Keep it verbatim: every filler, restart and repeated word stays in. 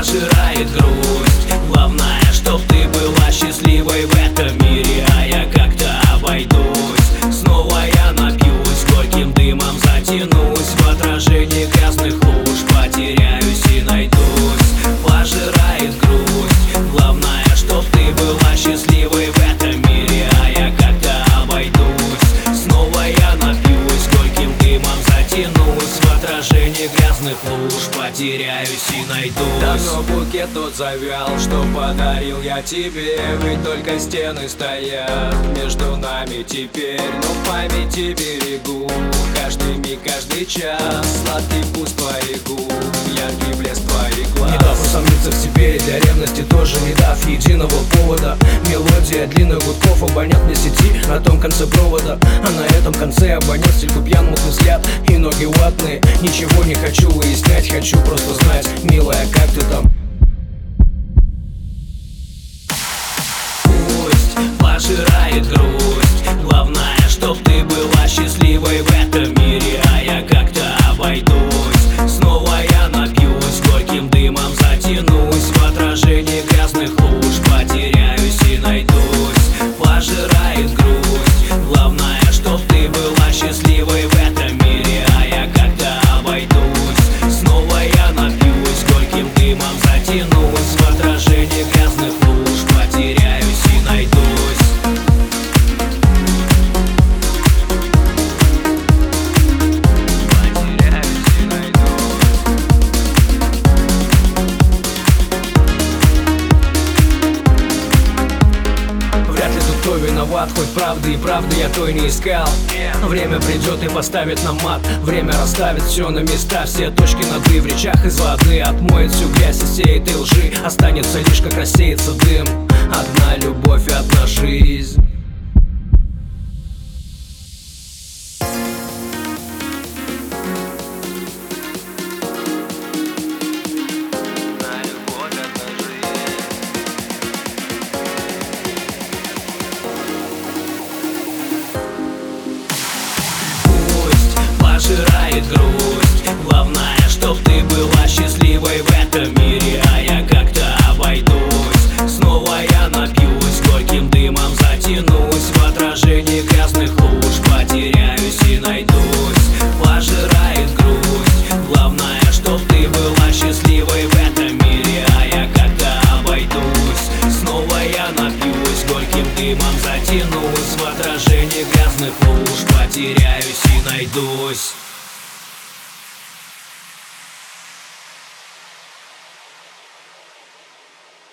пожирает грусть. Главное, чтоб ты была счастливой в этом мире, а я как-то обойдусь. Снова я напьюсь, горьким дымом затянусь, в отражении грязных луж потеряюсь и найдусь. Пожирает грусть. Главное, чтоб ты была счастливой в этом мире, а я как-то обойдусь. Снова я напьюсь, горьким дымом затянусь, в отражении грязных луж потеряюсь и найдусь. Давно букет тот завял, что подарил я тебе, ведь только стены стоят между нами теперь. Но в памяти берегу каждый миг, каждый час, сладкий вкус твоих губ, яркий блеск твоих глаз. Не дав усомниться в себе, для ревности тоже не дав единого повода. Мелодия длинных гудков обонят мне сети на том конце провода, а на этом конце абонент стельку пьян, мутный взгляд и ноги ватные. Ничего не хочу выяснять, хочу просто знать, милая, как ты там? Пусть пожирает грусть. Главное, чтоб ты была счастливой в этом мире, а я как-то обойдусь. Снова я напьюсь, горьким дымом затянусь, в отражении грязных луж потеряюсь и найдусь. Пожирает грусть. Главное, чтоб ты была счастливой в этом мире, а я как-то обойдусь. Снова я напьюсь, горьким дымом затянусь, в отражении грязных луж потеряюсь и найдусь. Кто виноват, хоть правды и правды я той не искал. Время придет и поставит нам мат. Время расставит все на места, все точки над «и» в речах из воды. Отмоет всю грязь и всей этой лжи. Останется лишь, как рассеется дым. Одна любовь и одна жизнь. Пожирает грусть. Главное, чтоб ты была счастливой в этом мире, а я как-то обойдусь. Снова я напьюсь, горьким дымом затянусь, в отражении грязных луж потеряюсь и найдусь. Пожирает грусть. Главное, чтоб ты была счастливой в этом мире, а я как-то обойдусь. Снова я напьюсь, горьким дымом затянусь, в отражении грязных луж потеряюсь и найдусь.